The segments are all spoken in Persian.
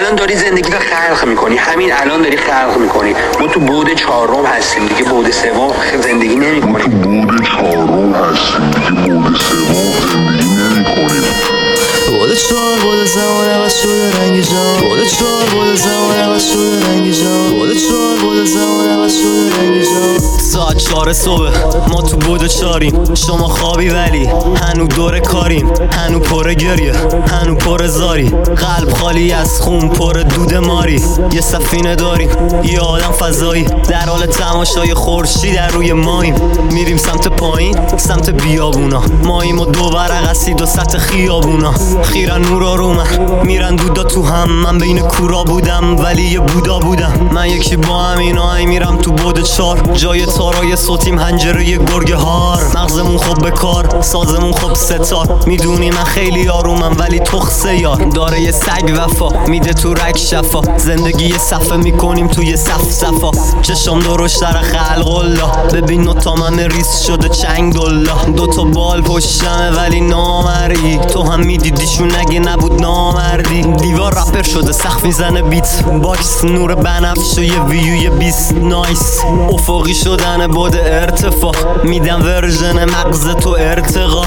الان داری زندگی رو خلق میکنی، همین الان داری خلق میکنی. ما تو بعد چهارم هستیم دیگه، بعد سوم زندگی نمیکنیم. بعد چهارم هستیم دیگه، بعد سوم زندگی نمیکنیم. بعد چهار بعد زمان عوض شده رنگ جان، بعد چهار بعد زمان عوض شده رنگ جان، بعد چهار بعد زمان عوض شده رنگ جان. ساعت 4 صبح ما تو بعد چاریم، شما خوابی ولی هنو دور کاریم، هنو پر گریه هنو پر زاری، قلب خالی از خون پر دود ماری. یه سفینه داریم یه آدم فضایی، در حال تماشای خورشید در روی ماییم. میریم سمت پایین سمت بیابونا، ماییم و دو ورق اسید و سطح خیابونا. خیرن نورا رو من میرن دودا تو هم، من بین کورا بودم ولی یه بودا بودم. من یکی با همین آهنگ میرم تو بعد 4، جای تارای صوتیم هنجره یه گرگ هار. مغزمون خوب به کار، سازمون خوب ستار. میدونی من خیلی آرومم ولی تخصه یار داره یه سگ وفا، میده تو رگ شفا. زندگی یه صفحه میکنیم توی صفا، چشم درشتر خلق الله. ببین نوتام ریس شده چنگ دلا، دوتا بال پشتمه ولی نامری. تو هم میدیدیشون اگه نبود نامردی. دیوار رپر شده سخت میزنه بیت باکس، نور بنفش و یه ویوی 20 نایس. افقی شدن بعد ارتفاع، میدم ورژن مغز تو ارتقا.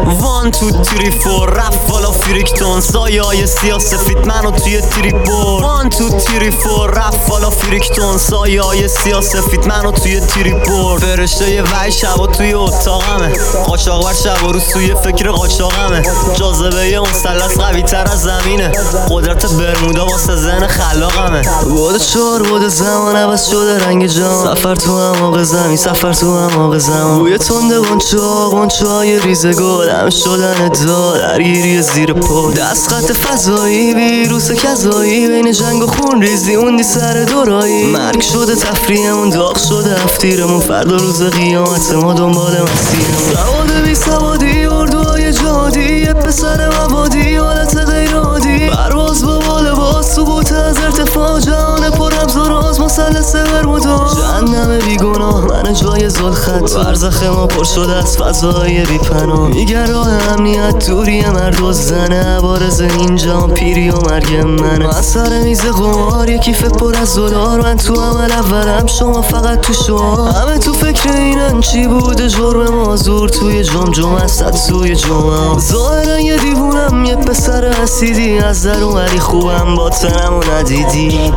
1 2 3 4 رفت والا فریکتون، سایه های سیاسفید منو توی تریپور. 1 2 3 4 رفت والا فریکتون، سایه های سیاسفید منو توی تریپور. فرشته یه وحی شبا توی اتاقمه، قاچاق بر شب و روز توی فکر قاچاقمه. جاذبه یه مثلث قوی تر از زمینه، قدرت برمودا واسه زن خلاقمه. بعد 4 بعد زمان عوض شده رنگ جان، سفر تو اعماق زمین سفر تو اعماق زمان. بوی تنده غنچه های ریز گل، هم شدن دار درگیری زیر پا. دست خط فضایی ویروس کذایی، بین جنگ و خون ریزی اوندی سر دورایی. مرگ شده تفریحمون، داغ شده افتیرمون، فردا روز قیامت ما دنبال مسیرمون. سواد بی سوادی اردوهای جادی، یه پسر مبادی حالت غیر عادی. پرواز با بال باز سقوط از ارتفاع، جهان پر رمز و راز مثلث برمودا. جهنم بیگناه من جای زلخط، برزخ ما پر شده از فضای بی پناه. میگن راه امنیت دوری مرد و زنه، عوارض اینجا پیری و مرگ منه. من سر میز قمار یه کیف پر از دلار، من تو عمل اولم شما فقط تو شما. همه تو فکر اینن چی بوده جرم ما، زور توی جمجمه است توی جمعه. ظاهرا یه دیوونم یه پسر اسیدی، از در اومدی خوبم باطنمو ندیدی.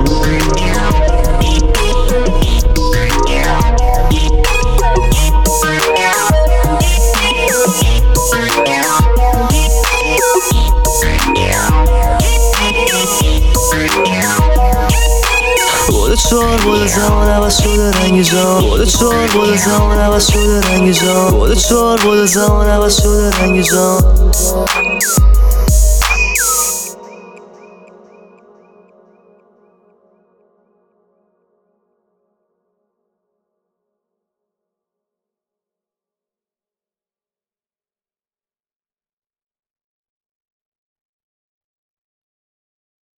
بعد 4 بعد زمان عوض شده رنگ جان، بعد 4 بعد زمان عوض شده رنگ جان، بعد 4 بعد زمان عوض شده رنگ جان.